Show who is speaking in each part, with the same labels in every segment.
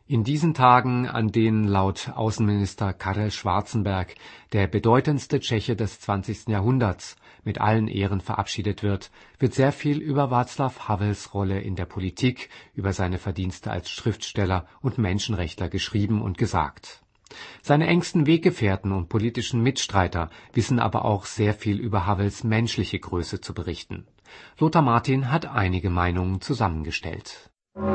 Speaker 1: In diesen Tagen, an denen laut Außenminister Karel Schwarzenberg der bedeutendste Tscheche des 20. Jahrhunderts mit allen Ehren verabschiedet wird, wird sehr viel über Václav Havels Rolle in der Politik, über seine Verdienste als Schriftsteller und Menschenrechtler geschrieben und gesagt. Seine engsten Weggefährten und politischen Mitstreiter wissen aber auch sehr viel über Havels menschliche Größe zu berichten. Lothar Martin hat einige Meinungen zusammengestellt.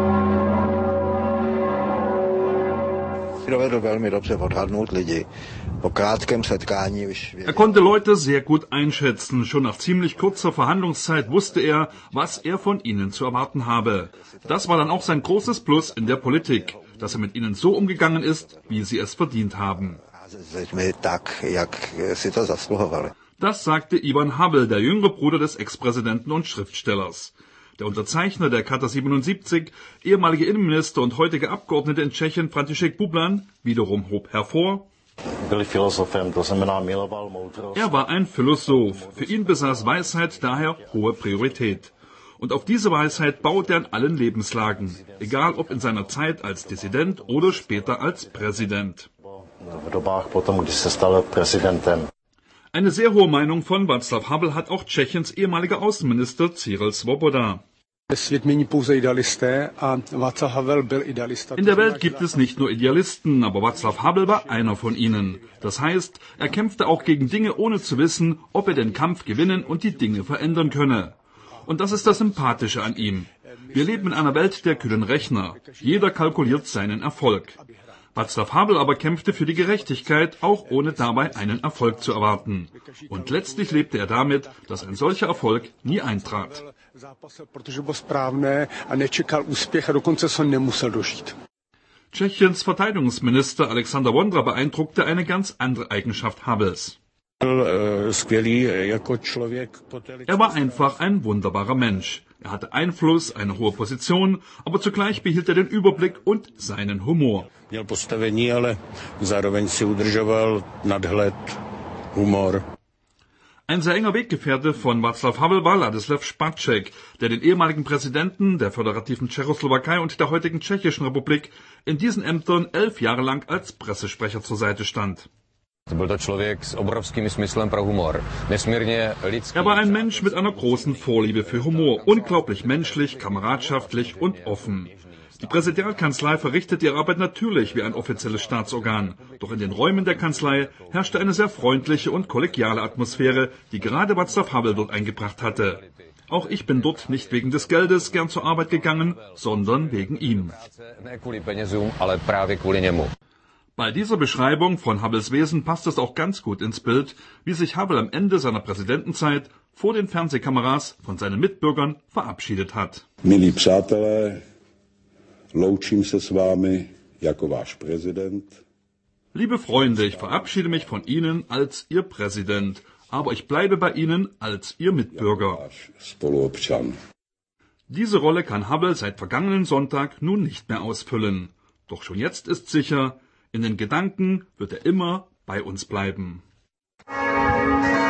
Speaker 2: Er konnte Leute sehr gut einschätzen. Schon nach ziemlich kurzer Verhandlungszeit wusste er, was er von ihnen zu erwarten habe. Das war dann auch sein großes Plus in der Politik, dass er mit ihnen so umgegangen ist, wie sie es verdient haben. Das sagte Ivan Havel, der jüngere Bruder des Ex-Präsidenten und Schriftstellers. Der Unterzeichner der Charta 77, ehemalige Innenminister und heutige Abgeordnete in Tschechien František Bublan, wiederum hob hervor: Er war ein Philosoph. Für ihn besaß Weisheit daher hohe Priorität. Und auf diese Weisheit baut er in allen Lebenslagen, egal ob in seiner Zeit als Dissident oder später als Präsident. Eine sehr hohe Meinung von Václav Havel hat auch Tschechiens ehemaliger Außenminister Cyril Svoboda. In der Welt gibt es nicht nur Idealisten, aber Václav Havel war einer von ihnen. Das heißt, er kämpfte auch gegen Dinge, ohne zu wissen, ob er den Kampf gewinnen und die Dinge verändern könne. Und das ist das Sympathische an ihm. Wir leben in einer Welt der kühlen Rechner. Jeder kalkuliert seinen Erfolg. Václav Havel aber kämpfte für die Gerechtigkeit, auch ohne dabei einen Erfolg zu erwarten. Und letztlich lebte er damit, dass ein solcher Erfolg nie eintrat. Tschechiens Verteidigungsminister Alexander Vondra beeindruckte eine ganz andere Eigenschaft Havels. Er war einfach ein wunderbarer Mensch. Er hatte Einfluss, eine hohe Position, aber zugleich behielt er den Überblick und seinen Humor. Ein sehr enger Weggefährte von Václav Havel war Ladislav Spacek, der den ehemaligen Präsidenten der föderativen Tschechoslowakei und der heutigen Tschechischen Republik in diesen Ämtern 11 Jahre lang als Pressesprecher zur Seite stand. Er war ein Mensch mit einer großen Vorliebe für Humor, unglaublich menschlich, kameradschaftlich und offen. Die Präsidialkanzlei verrichtet ihre Arbeit natürlich wie ein offizielles Staatsorgan. Doch in den Räumen der Kanzlei herrschte eine sehr freundliche und kollegiale Atmosphäre, die gerade Václav Havel dort eingebracht hatte. Auch ich bin dort nicht wegen des Geldes gern zur Arbeit gegangen, sondern wegen ihm. Bei dieser Beschreibung von Havels Wesen passt es auch ganz gut ins Bild, wie sich Havel am Ende seiner Präsidentenzeit vor den Fernsehkameras von seinen Mitbürgern verabschiedet hat.
Speaker 3: Milí přátelé, loučím se s vámi jako váš prezident.
Speaker 2: Liebe Freunde, ich verabschiede mich von Ihnen als Ihr Präsident, aber ich bleibe bei Ihnen als Ihr Mitbürger. Diese Rolle kann Havel seit vergangenen Sonntag nun nicht mehr ausfüllen. Doch schon jetzt ist sicher, in den Gedanken wird er immer bei uns bleiben.